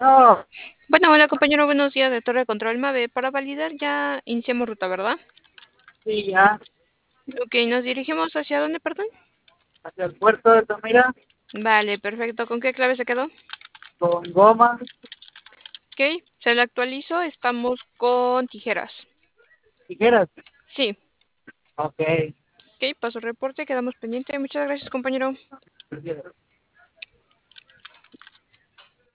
No, Bueno, hola compañero, buenos días de Torre de Control Mave. Para validar ya iniciamos ruta, ¿verdad? sí, ya, Ok, nos dirigimos hacia dónde, perdón. hacia el puerto de Tomira, Vale, perfecto. ¿Con qué clave se quedó? con goma, Ok, se la actualizo. Estamos con tijeras. tijeras. Sí. Ok. Ok, paso reporte, quedamos pendiente. Muchas gracias, compañero.